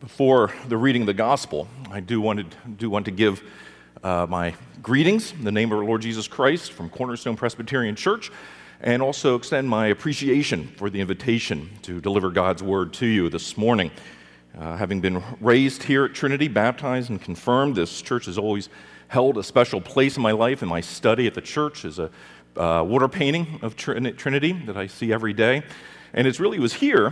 Before the reading of the gospel, I do want to give my greetings in the name of our Lord Jesus Christ from Cornerstone Presbyterian Church, and also extend my appreciation for the invitation to deliver God's word to you this morning. Having been raised here at Trinity, baptized and confirmed, this church has always held a special place in my life, and my study at the church is a water painting of Trinity that I see every day. And it really was here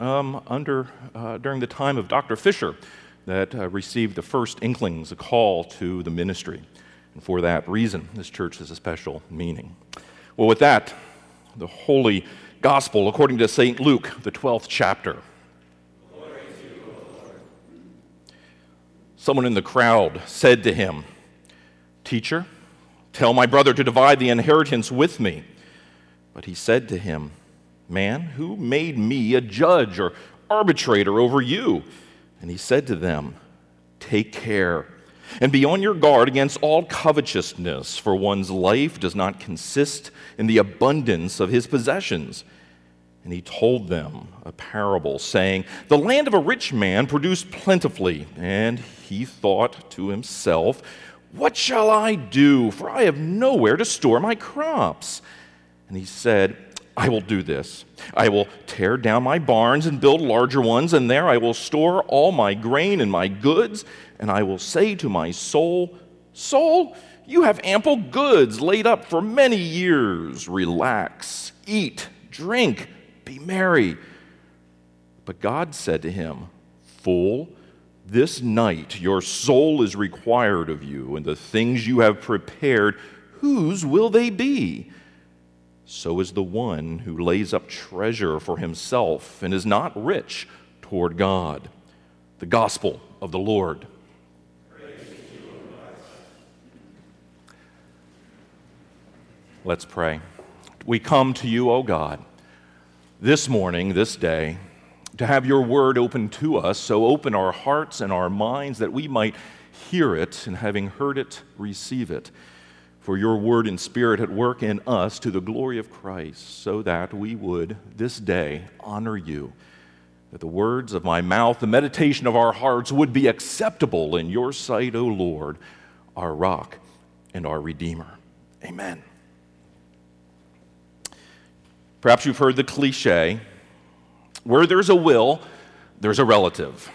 during the time of Dr. Fisher that received the first inklings, a call to the ministry. And for that reason, this church has a special meaning. Well, with that, the Holy Gospel according to St. Luke, the 12th chapter. Glory to you, O Lord. Someone in the crowd said to him, "Teacher, tell my brother to divide the inheritance with me." But he said to him, "Man, who made me a judge or arbitrator over you?" And he said to them, "Take care and be on your guard against all covetousness, for one's life does not consist in the abundance of his possessions." And he told them a parable, saying, "The land of a rich man produced plentifully, and he thought to himself, 'What shall I do? For I have nowhere to store my crops.' And he said, 'I will do this. I will tear down my barns and build larger ones, and there I will store all my grain and my goods. And I will say to my soul, Soul, you have ample goods laid up for many years. Relax, eat, drink, be merry.' But God said to him, 'Fool, this night your soul is required of you, and the things you have prepared, whose will they be? So is the one who lays up treasure for himself and is not rich toward God.'" The Gospel of the Lord. Praise to you, O Christ. Let's pray. We come to you, O God, this morning, this day, to have your word open to us, so open our hearts and our minds that we might hear it, and having heard it, receive it. For your word and spirit at work in us to the glory of Christ, so that we would this day honor you, that the words of my mouth, the meditation of our hearts would be acceptable in your sight, O Lord, our rock and our Redeemer. Amen. Perhaps you've heard the cliche, where there's a will, there's a relative.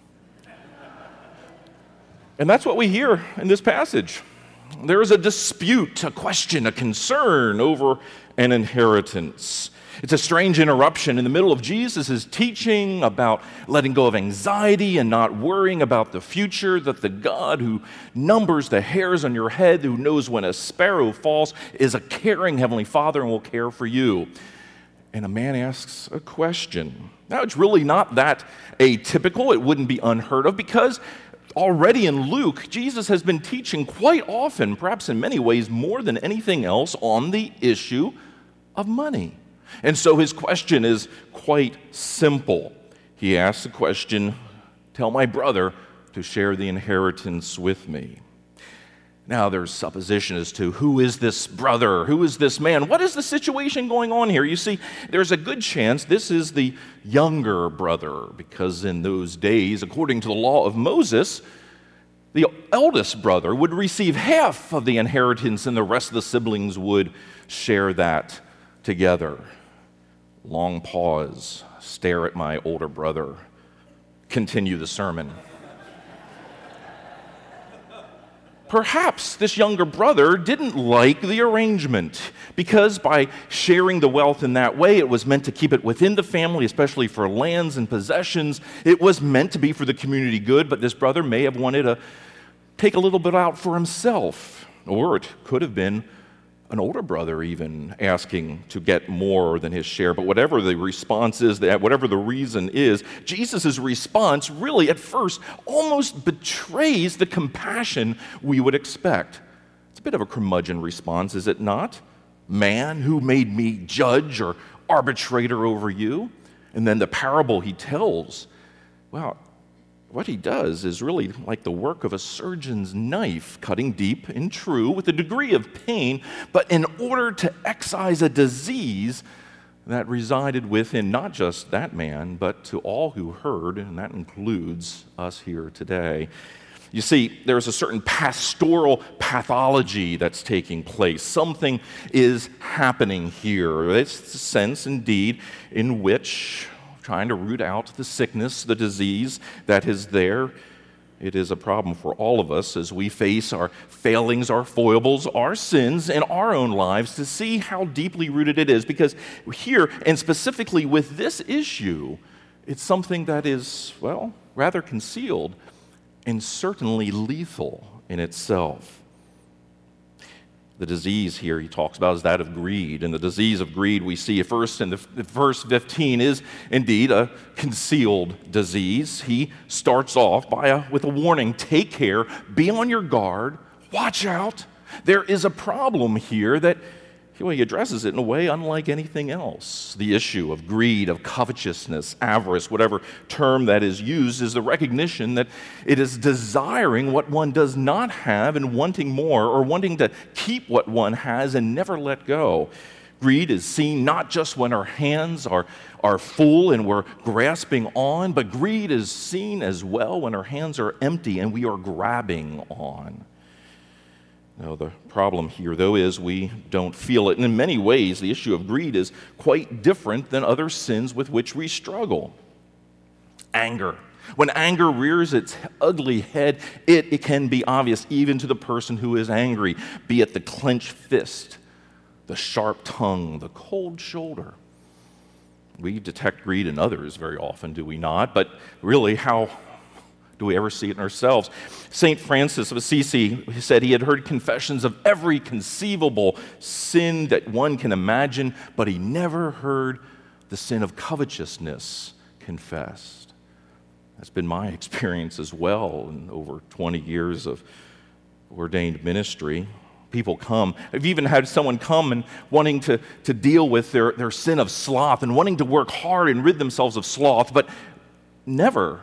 And that's what we hear in this passage. There is a dispute, a question, a concern over an inheritance. It's a strange interruption in the middle of Jesus' teaching about letting go of anxiety and not worrying about the future, that the God who numbers the hairs on your head, who knows when a sparrow falls, is a caring Heavenly Father and will care for you. And a man asks a question. Now, it's really not that atypical. It wouldn't be unheard of, because already in Luke, Jesus has been teaching quite often, perhaps in many ways more than anything else, on the issue of money. And so his question is quite simple. He asks the question, "Tell my brother to share the inheritance with me." Now, there's supposition as to who is this brother, who is this man, what is the situation going on here? You see, there's a good chance this is the younger brother, because in those days, according to the law of Moses, the eldest brother would receive half of the inheritance and the rest of the siblings would share that together. Long pause, stare at my older brother, continue the sermon. Perhaps this younger brother didn't like the arrangement, because by sharing the wealth in that way, it was meant to keep it within the family, especially for lands and possessions. It was meant to be for the community good, but this brother may have wanted to take a little bit out for himself. Or it could have been an older brother even asking to get more than his share. But whatever the response is, whatever the reason is, Jesus' response really at first almost betrays the compassion we would expect. It's a bit of a curmudgeon response, is it not? "Man, who made me judge or arbitrator over you?" And then the parable he tells, well, what he does is really like the work of a surgeon's knife, cutting deep and true with a degree of pain, but in order to excise a disease that resided within not just that man, but to all who heard, and that includes us here today. You see, there's a certain pastoral pathology that's taking place. Something is happening here. It's the sense, indeed, in which trying to root out the sickness, the disease that is there. It is a problem for all of us as we face our failings, our foibles, our sins in our own lives to see how deeply rooted it is. Because here, and specifically with this issue, it's something that is, well, rather concealed and certainly lethal in itself. The disease here he talks about is that of greed. And the disease of greed we see first in the verse 15 is indeed a concealed disease. He starts off with a warning, take care, be on your guard, watch out. There is a problem here that he addresses it in a way unlike anything else. The issue of greed, of covetousness, avarice, whatever term that is used, is the recognition that it is desiring what one does not have and wanting more, or wanting to keep what one has and never let go. Greed is seen not just when our hands are full and we're grasping on, but greed is seen as well when our hands are empty and we are grabbing on. No, the problem here, though, is we don't feel it. And in many ways, the issue of greed is quite different than other sins with which we struggle. Anger. When anger rears its ugly head, it can be obvious even to the person who is angry, be it the clenched fist, the sharp tongue, the cold shoulder. We detect greed in others very often, do we not? But really, how do we ever see it in ourselves? St. Francis of Assisi said he had heard confessions of every conceivable sin that one can imagine, but he never heard the sin of covetousness confessed. That's been my experience as well in over 20 years of ordained ministry. People come. I've even had someone come and wanting to deal with their sin of sloth and wanting to work hard and rid themselves of sloth, but never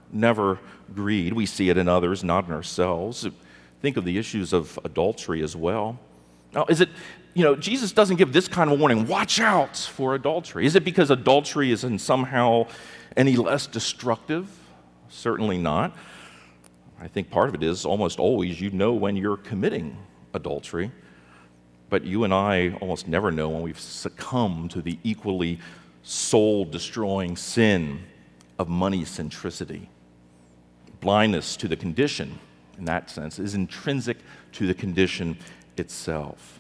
greed. We see it in others, not in ourselves. Think of the issues of adultery as well. Now, is it, Jesus doesn't give this kind of warning, watch out for adultery. Is it because adultery isn't somehow any less destructive? Certainly not. I think part of it is almost always you know when you're committing adultery, but you and I almost never know when we've succumbed to the equally soul-destroying sin of money centricity. Blindness to the condition, in that sense, is intrinsic to the condition itself.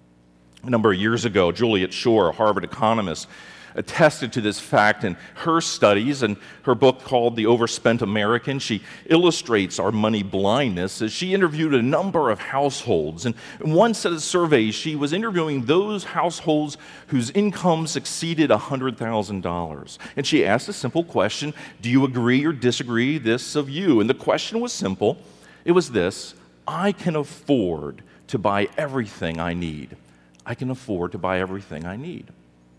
A number of years ago, Juliet Schor, a Harvard economist, attested to this fact in her studies and her book called The Overspent American. She illustrates our money blindness as she interviewed a number of households. And in one set of surveys, she was interviewing those households whose incomes exceeded $100,000. And she asked a simple question, do you agree or disagree this of you? And the question was simple. It was this: I can afford to buy everything I need. I can afford to buy everything I need.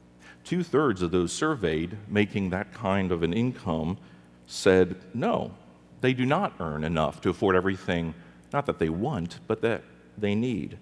2/3 of those surveyed making that kind of an income said no, they do not earn enough to afford everything, not that they want, but that they need.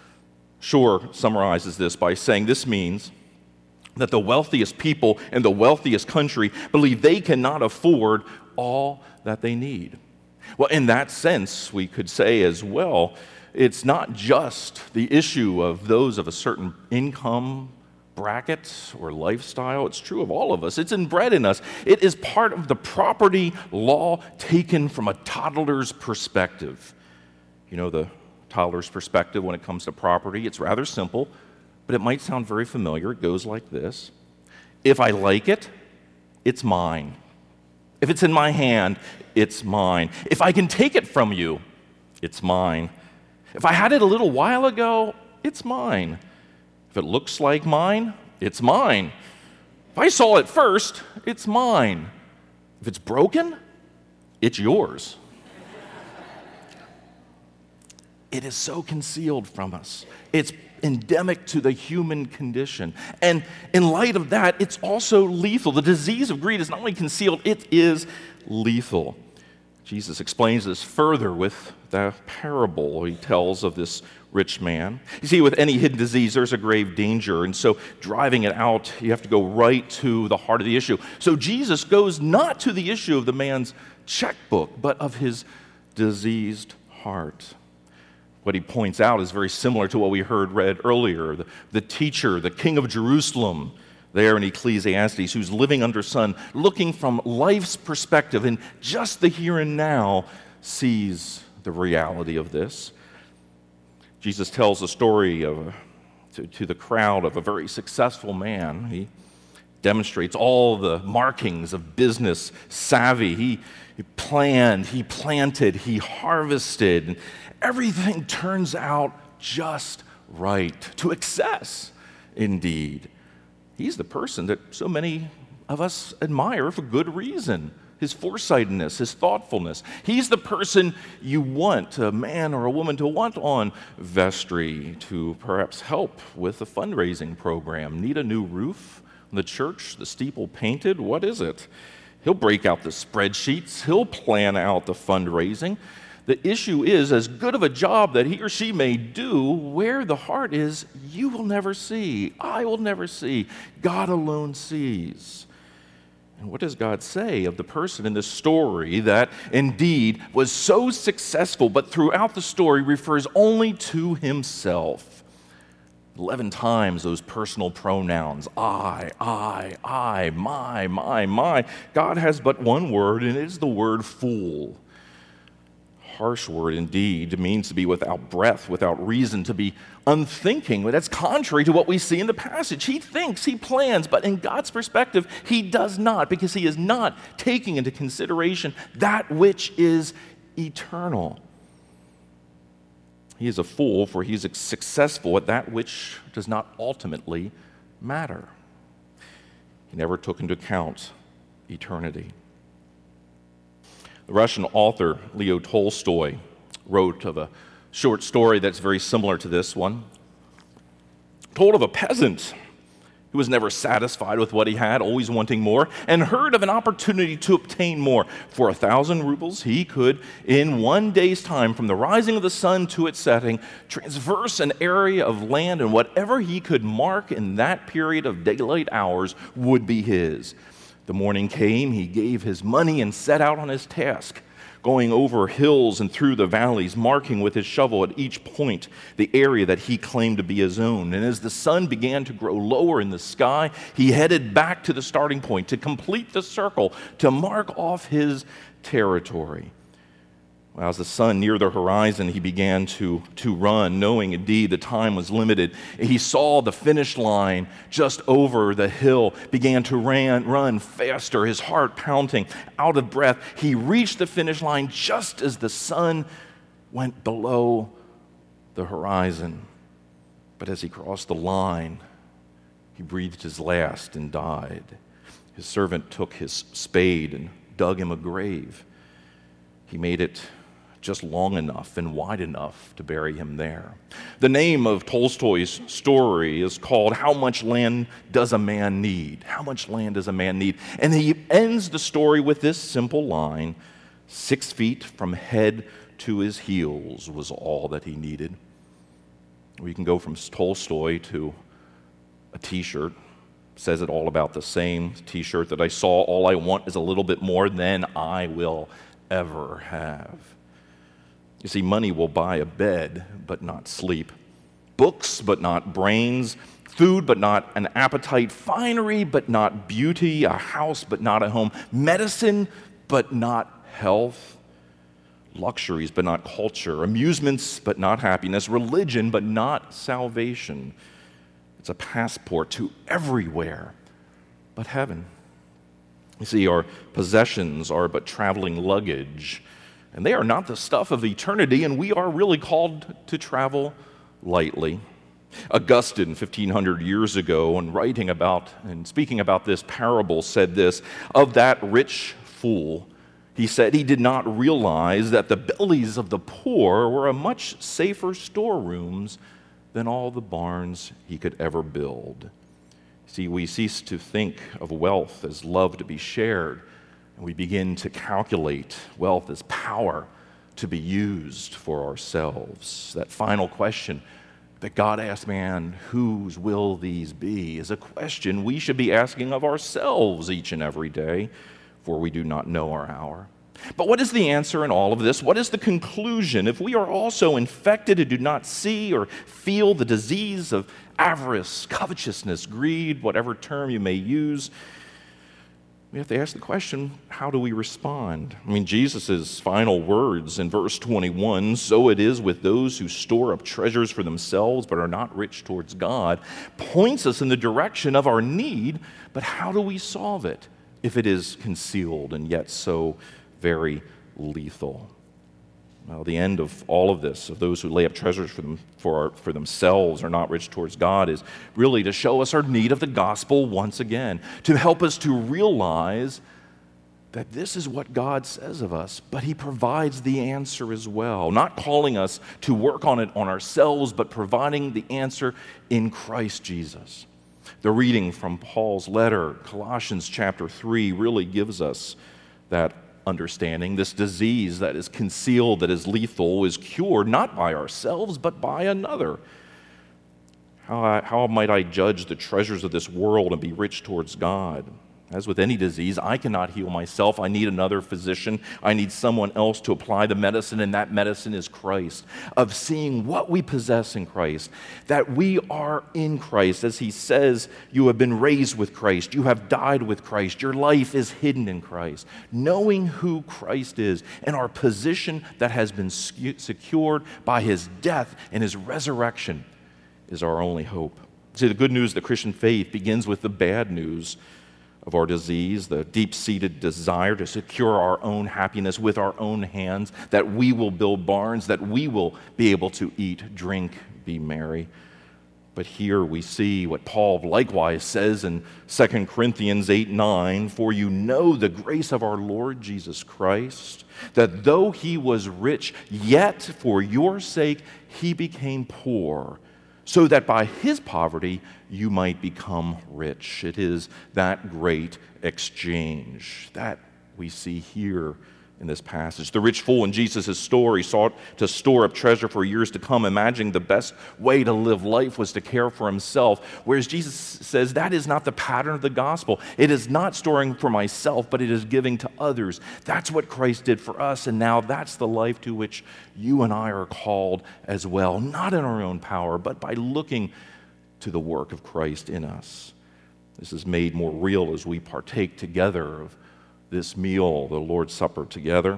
Schor summarizes this by saying this means that the wealthiest people in the wealthiest country believe they cannot afford all that they need. Well, in that sense, we could say as well, it's not just the issue of those of a certain income bracket or lifestyle. It's true of all of us. It's inbred in us. It is part of the property law taken from a toddler's perspective. You know the toddler's perspective when it comes to property? It's rather simple, but it might sound very familiar. It goes like this. If I like it, it's mine. If it's in my hand, it's mine. If I can take it from you, it's mine. If I had it a little while ago, it's mine. If it looks like mine, it's mine. If I saw it first, it's mine. If it's broken, it's yours. It is so concealed from us. It's endemic to the human condition. And in light of that, it's also lethal. The disease of greed is not only concealed, it is lethal. Jesus explains this further with the parable he tells of this rich man. You see, with any hidden disease, there's a grave danger, and so driving it out, you have to go right to the heart of the issue. So Jesus goes not to the issue of the man's checkbook, but of his diseased heart. What he points out is very similar to what we heard read earlier. The teacher, the king of Jerusalem, there in Ecclesiastes, who's living under sun, looking from life's perspective in just the here and now, sees the reality of this. Jesus tells a story to the crowd of a very successful man. He demonstrates all the markings of business savvy. He planned, he planted, he harvested, and everything turns out just right, to excess indeed. He's the person that so many of us admire for good reason. His foresightedness, his thoughtfulness. He's the person you want, a man or a woman, to want on vestry to perhaps help with a fundraising program. Need a new roof? The church, the steeple painted? What is it? He'll break out the spreadsheets. He'll plan out the fundraising. The issue is, as good of a job that he or she may do, where the heart is, you will never see. I will never see. God alone sees. And what does God say of the person in this story that indeed was so successful, but throughout the story refers only to himself? 11 times those personal pronouns, I, my. God has but one word, and it is the word fool. Harsh word indeed. It means to be without breath, without reason, to be unthinking. But that's contrary to what we see in the passage. He thinks, he plans, but in God's perspective, he does not, because he is not taking into consideration that which is eternal. He is a fool, for he is successful at that which does not ultimately matter. He never took into account eternity. The Russian author Leo Tolstoy wrote of a short story that's very similar to this one. Told of a peasant who was never satisfied with what he had, always wanting more, and heard of an opportunity to obtain more. For 1,000 rubles, he could, in one day's time, from the rising of the sun to its setting, traverse an area of land, and whatever he could mark in that period of daylight hours would be his. The morning came, he gave his money and set out on his task, going over hills and through the valleys, marking with his shovel at each point the area that he claimed to be his own. And as the sun began to grow lower in the sky, he headed back to the starting point to complete the circle, to mark off his territory. Well, as the sun neared the horizon, he began to run, knowing indeed the time was limited. He saw the finish line just over the hill, began to run faster, his heart pounding, out of breath. He reached the finish line just as the sun went below the horizon. But as he crossed the line, he breathed his last and died. His servant took his spade and dug him a grave. He made it just long enough and wide enough to bury him there. The name of Tolstoy's story is called How Much Land Does a Man Need? How much land does a man need? And he ends the story with this simple line, 6 feet from head to his heels was all that he needed. We can go from Tolstoy to a t-shirt. Says it all about the same t-shirt that I saw. All I want is a little bit more than I will ever have. You see, money will buy a bed, but not sleep. Books, but not brains. Food, but not an appetite. Finery, but not beauty. A house, but not a home. Medicine, but not health. Luxuries, but not culture. Amusements, but not happiness. Religion, but not salvation. It's a passport to everywhere but heaven. You see, our possessions are but traveling luggage, and they are not the stuff of eternity, and we are really called to travel lightly. Augustine, 1,500 years ago, in writing about and speaking about this parable, said this, of that rich fool, he said he did not realize that the bellies of the poor were a much safer storerooms than all the barns he could ever build. See, we cease to think of wealth as love to be shared, and we begin to calculate wealth as power to be used for ourselves. That final question that God asked man, whose will these be, is a question we should be asking of ourselves each and every day, for we do not know our hour. But what is the answer in all of this? What is the conclusion? If we are also infected and do not see or feel the disease of avarice, covetousness, greed, whatever term you may use, we have to ask the question, how do we respond? I mean, Jesus' final words in verse 21, so it is with those who store up treasures for themselves but are not rich towards God, points us in the direction of our need, but how do we solve it if it is concealed and yet so very lethal? Well, the end of all of this, of those who lay up treasures for themselves are not rich towards God, is really to show us our need of the gospel once again, to help us to realize that this is what God says of us, but He provides the answer as well, not calling us to work on it on ourselves, but providing the answer in Christ Jesus. The reading from Paul's letter, Colossians chapter 3, really gives us that understanding. This disease that is concealed, that is lethal, is cured not by ourselves, but by another. How might I judge the treasures of this world and be rich towards God? As with any disease, I cannot heal myself. I need another physician. I need someone else to apply the medicine, and that medicine is Christ. Of seeing what we possess in Christ, that we are in Christ. As He says, you have been raised with Christ. You have died with Christ. Your life is hidden in Christ. Knowing who Christ is and our position that has been secured by His death and His resurrection is our only hope. See, the good news of the Christian faith begins with the bad news of our disease, the deep-seated desire to secure our own happiness with our own hands, that we will build barns, that we will be able to eat, drink, be merry. But here we see what Paul likewise says in 2 Corinthians 8:9, for you know the grace of our Lord Jesus Christ, that though He was rich, yet for your sake He became poor, so that by His poverty you might become rich. It is that great exchange that we see here in this passage. The rich fool in Jesus' story sought to store up treasure for years to come, imagining the best way to live life was to care for himself, whereas Jesus says that is not the pattern of the gospel. It is not storing for myself, but it is giving to others. That's what Christ did for us, and now that's the life to which you and I are called as well, not in our own power, but by looking to the work of Christ in us. This is made more real as we partake together of this meal, the Lord's Supper together.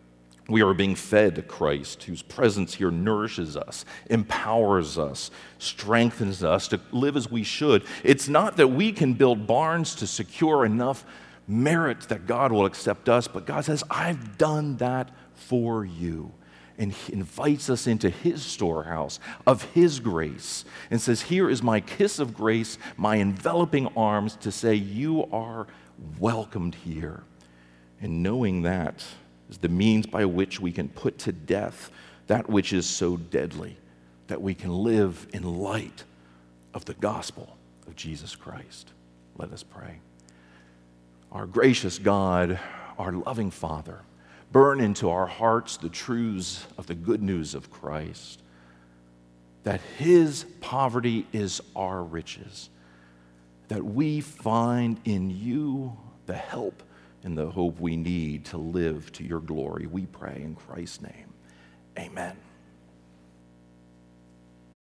We are being fed to Christ, whose presence here nourishes us, empowers us, strengthens us to live as we should. It's not that we can build barns to secure enough merit that God will accept us, but God says, I've done that for you. And He invites us into His storehouse of His grace and says, here is my kiss of grace, my enveloping arms to say, you are welcomed here. And knowing that is the means by which we can put to death that which is so deadly, that we can live in light of the gospel of Jesus Christ. Let us pray. Our gracious God, our loving Father, burn into our hearts the truths of the good news of Christ, that His poverty is our riches, that we find in You the help and the hope we need to live to Your glory. We pray in Christ's name. Amen.